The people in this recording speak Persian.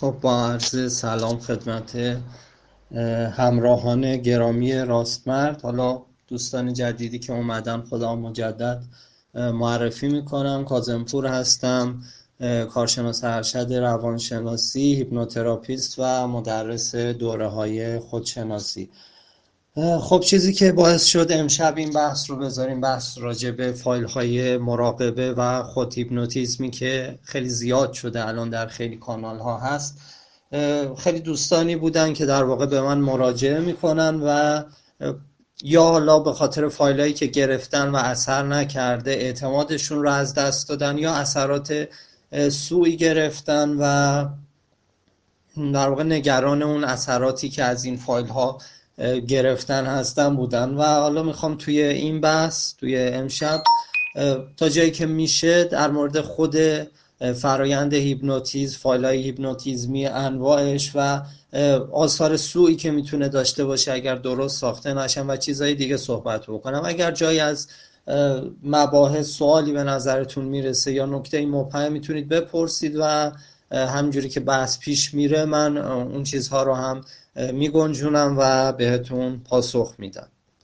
خب با عرض سلام خدمت همراهان گرامی راستمرد. حالا دوستان جدیدی که اومدن خدا مجدد معرفی میکنم. کاظمپور هستم، کارشناس ارشد روانشناسی، هیپنوتراپیست و مدرس دوره های خودشناسی. خب چیزی که باعث شد امشب این بحث رو بذاریم، بحث راجع به فایل های مراقبه و خود هیپنوتیزمی که خیلی زیاد شده الان در خیلی کانال ها هست. خیلی دوستانی بودن که در واقع به من مراجعه میکنن و یا حالا به خاطر فایل هایی که گرفتن و اثر نکرده اعتمادشون رو از دست دادن، یا اثرات سوئی گرفتن و در واقع نگران اون اثراتی که از این فایل ها گرفتن هستن بودن. و حالا میخوام توی این بحث، توی امشب، تا جایی که میشه در مورد خود فرایند هیپنوتیزم، فایل های هیپنوتیزمی، انواعش و آثار سوئی که میتونه داشته باشه اگر درست ساخته نشن و چیزهای دیگه صحبت بکنم. اگر جایی از مباحث سوالی به نظرتون میرسه یا نکته مبهم میتونید بپرسید و همجوری که بحث پیش میره من اون چیزها رو هم میگنجونم و بهتون پاسخ میدم.